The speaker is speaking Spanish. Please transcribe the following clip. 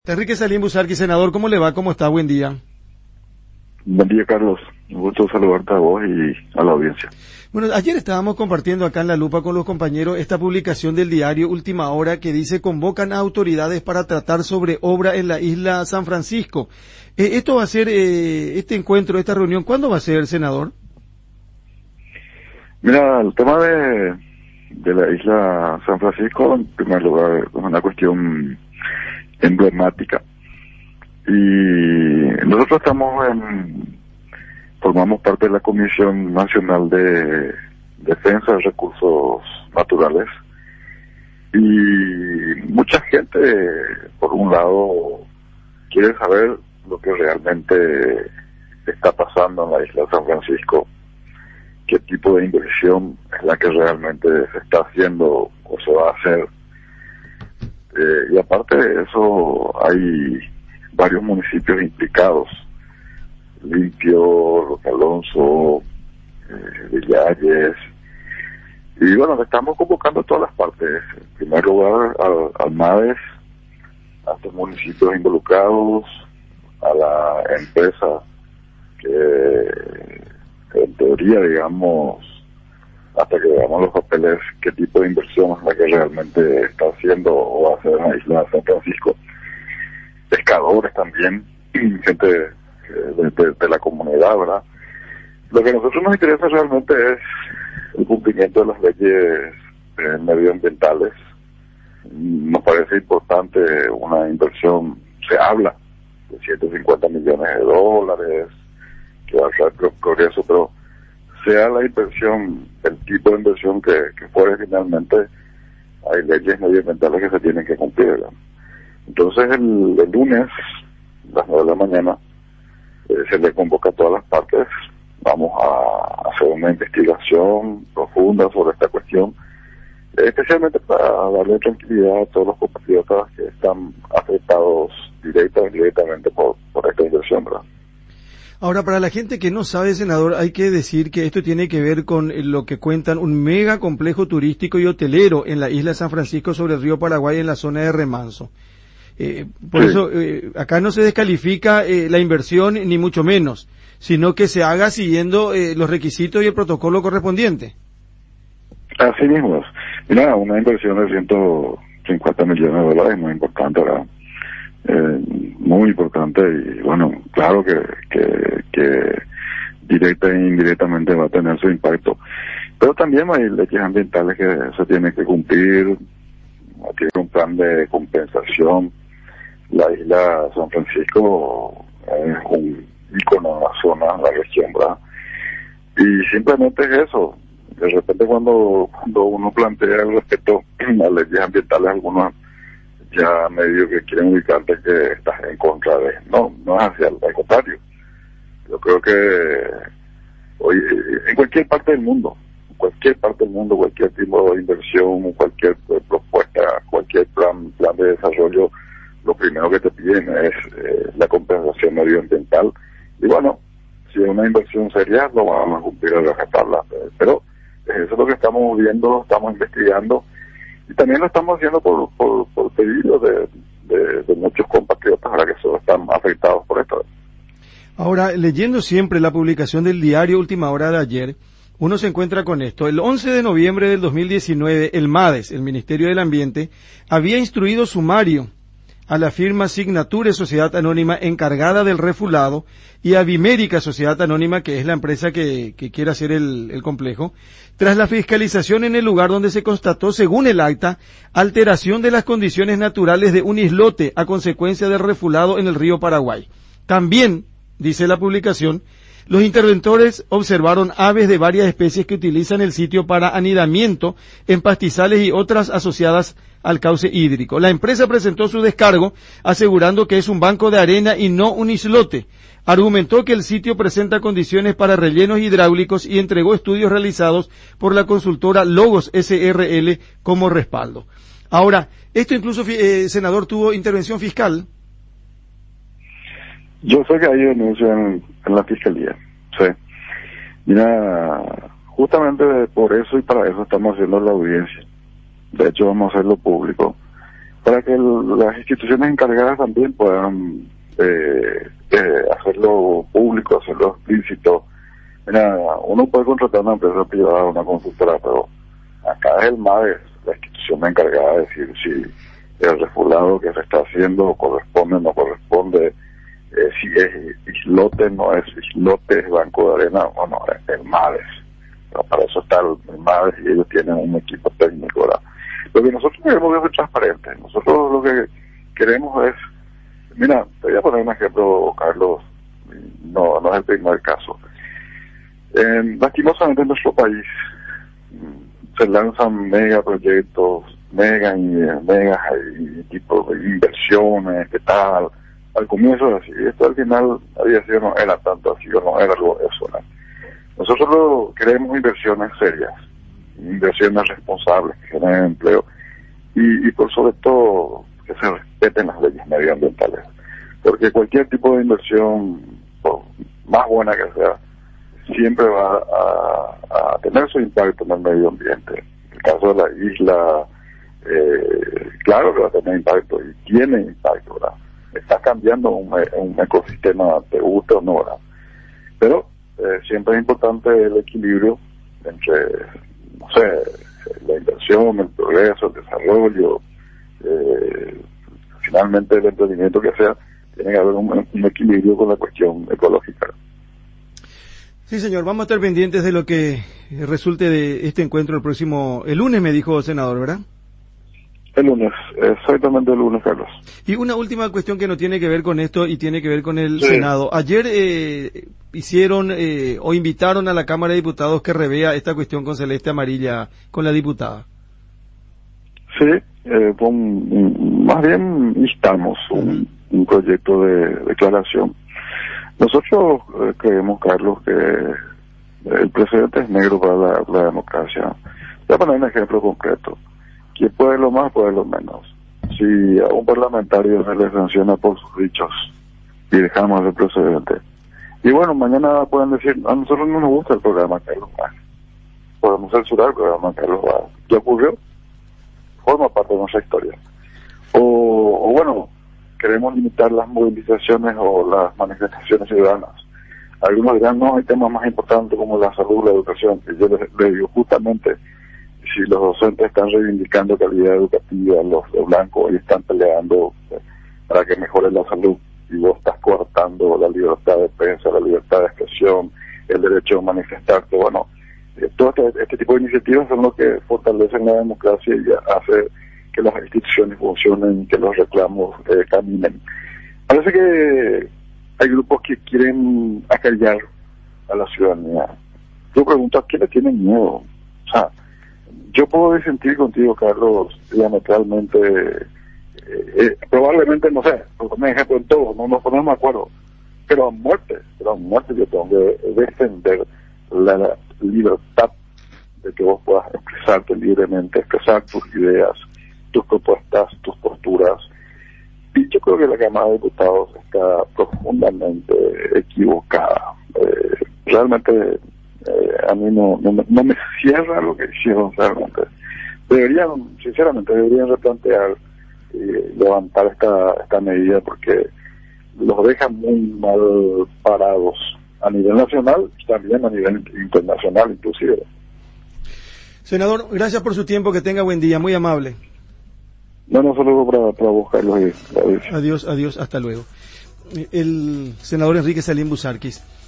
Enrique Salín Busarqui, senador, ¿cómo le va? ¿Cómo está? Buen día. Buen día, Carlos. Un gusto saludarte a vos y a la audiencia. Bueno, ayer estábamos compartiendo acá en La Lupa con los compañeros esta publicación del diario Última Hora que dice convocan a autoridades para tratar sobre obra en la isla San Francisco. Esto va a ser, este encuentro, esta reunión, ¿cuándo va a ser, senador? Mira, el tema de la isla San Francisco, en primer lugar, es una cuestión emblemática. Y nosotros formamos parte de la Comisión Nacional de Defensa de Recursos Naturales. Y mucha gente, por un lado, quiere saber lo que realmente está pasando en la isla San Francisco, qué tipo de inversión es la que realmente se está haciendo o se va a hacer. Y aparte de eso, hay varios municipios implicados: Limpio, Los Alonso, Villalles. Y bueno, estamos convocando a todas las partes. En primer lugar, al MADES, a estos municipios involucrados, a la empresa que en teoría, digamos, hasta que veamos los papeles, qué tipo de inversión es la que realmente está haciendo o va a hacer en la isla de San Francisco. Pescadores también, gente de la comunidad, ¿verdad? Lo que a nosotros nos interesa realmente es el cumplimiento de las leyes medioambientales. Nos parece importante una inversión, se habla de $150 millones que va a ser progreso, pero sea la inversión, el tipo de inversión que fuere, finalmente hay leyes medioambientales que se tienen que cumplir, ¿verdad? Entonces el lunes, a las 9 de la mañana, se le convoca a todas las partes. Vamos a hacer una investigación profunda sobre esta cuestión, especialmente para darle tranquilidad a todos los compatriotas que están afectados directa o indirectamente por esta inversión, ¿verdad? Ahora, para la gente que no sabe, senador, hay que decir que esto tiene que ver con lo que cuentan un mega complejo turístico y hotelero en la isla de San Francisco sobre el río Paraguay en la zona de Remanso. Por eso, acá no se descalifica la inversión ni mucho menos, sino que se haga siguiendo los requisitos y el protocolo correspondiente. Así mismo es. Mira, una inversión de $150 millones es muy importante, ¿verdad? Muy importante, y bueno, claro que directa e indirectamente va a tener su impacto, pero también hay leyes ambientales que se tienen que cumplir. Aquí hay un plan de compensación. La isla San Francisco es un ícono en la zona, en la región, ¿verdad? Y simplemente es eso. De repente cuando uno plantea el respeto a las leyes ambientales, algunos ya medio que quieren ubicarte que estás en contra de. No es así, al contrario. Yo creo que hoy, en cualquier parte del mundo, cualquier tipo de inversión, cualquier propuesta, cualquier plan de desarrollo, lo primero que te piden es la compensación medioambiental. Y bueno, si es una inversión seria, lo vamos a cumplir a rescatarla. Pero eso es lo que estamos viendo, estamos investigando. Y también lo estamos haciendo por pedido de muchos compatriotas ahora que están afectados por esto. Ahora, leyendo siempre la publicación del diario Última Hora de ayer, uno se encuentra con esto. El 11 de noviembre del 2019, el MADES, el Ministerio del Ambiente, había instruido sumario a la firma Signature Sociedad Anónima encargada del refulado y a Bimérica Sociedad Anónima, que es la empresa que quiere hacer el complejo, tras la fiscalización en el lugar donde se constató, según el acta, alteración de las condiciones naturales de un islote a consecuencia del refulado en el río Paraguay. También, dice la publicación, los interventores observaron aves de varias especies que utilizan el sitio para anidamiento en pastizales y otras asociadas al cauce hídrico. La empresa presentó su descargo asegurando que es un banco de arena y no un islote. Argumentó que el sitio presenta condiciones para rellenos hidráulicos y entregó estudios realizados por la consultora Logos SRL como respaldo. Ahora, esto incluso, senador, tuvo intervención fiscal. Yo sé que hay denuncia en la fiscalía, sí. Mira, justamente por eso y para eso estamos haciendo la audiencia. De hecho, vamos a hacerlo público para que las instituciones encargadas también puedan hacerlo público, hacerlo explícito. Mira, uno puede contratar una empresa privada, una consultora, pero acá es el MADES, la institución encargada de decir si el refulado que se está haciendo corresponde o no corresponde, si es islote, no es islote, es banco de arena o no, es el MADES. Pero para eso está el MADES y ellos tienen un equipo técnico, ¿verdad? Lo que nosotros queremos es ser transparentes. Nosotros lo que queremos es, mira, te voy a poner un ejemplo, Carlos, no es el primer caso. Lastimosamente en nuestro país se lanzan megaproyectos, megas y tipo de inversiones, ¿qué tal? Al comienzo era así, esto al final había sido, no era tanto así, o no era algo de eso, ¿no? Nosotros queremos inversiones serias, inversiones responsables, que generen empleo, y por sobre todo que se respeten las leyes medioambientales, porque cualquier tipo de inversión, por más buena que sea, siempre va a tener su impacto en el medio ambiente. En el caso de la isla, claro que va a tener impacto, y tiene impacto, ¿verdad? Está cambiando un ecosistema, te gusta o no, ¿verdad? Pero siempre es importante el equilibrio entre, no sé, la inversión, el progreso, el desarrollo, finalmente el emprendimiento que sea, tiene que haber un equilibrio con la cuestión ecológica. Sí, señor, vamos a estar pendientes de lo que resulte de este encuentro el lunes, me dijo el senador, ¿verdad? El lunes, exactamente el lunes, Carlos. Y una última cuestión que no tiene que ver con esto y tiene que ver con el sí. Senado. Ayer hicieron o invitaron a la Cámara de Diputados que revea esta cuestión con celeste amarilla con la diputada. Sí, más bien instamos un proyecto de declaración. Nosotros creemos, Carlos, que el precedente es negro para la democracia. Voy a poner un ejemplo concreto. Quien puede lo más, puede lo menos. Si a un parlamentario se le sanciona por sus dichos y dejamos el precedente. Y bueno, mañana pueden decir, a nosotros no nos gusta el programa Carlos Vaz. Podemos censurar el programa Carlos Vaz. ¿Qué ocurrió? Forma parte de nuestra historia. O bueno, queremos limitar las movilizaciones o las manifestaciones ciudadanas. Algunos dirán, no, hay temas más importantes como la salud, la educación. Que yo les digo, justamente, si los docentes están reivindicando calidad educativa, los de blanco hoy están peleando para que mejore la salud, y vos estás coartando la libertad de prensa, la libertad de expresión, el derecho a manifestarte, bueno, todo este tipo de iniciativas son lo que fortalecen la democracia y hace que las instituciones funcionen, que los reclamos caminen. Parece que hay grupos que quieren acallar a la ciudadanía. Yo pregunto, ¿a quién le tienen miedo? O sea, yo puedo disentir contigo, Carlos, diametralmente, probablemente, no sé, por poner ejemplo en todo, no nos ponemos de acuerdo, pero a muerte yo tengo que defender la libertad de que vos puedas expresarte libremente, expresar tus ideas, tus propuestas, tus posturas. Y yo creo que la Cámara de Diputados está profundamente equivocada. Realmente a mí no me cierra lo que hicieron realmente. Sinceramente deberían replantear y levantar esta medida, porque los dejan muy mal parados a nivel nacional y también a nivel internacional inclusive. Senador, gracias por su tiempo, que tenga buen día, muy amable. No solo para buscarlos. Adiós, hasta luego. El senador Enrique Salim Busarquis.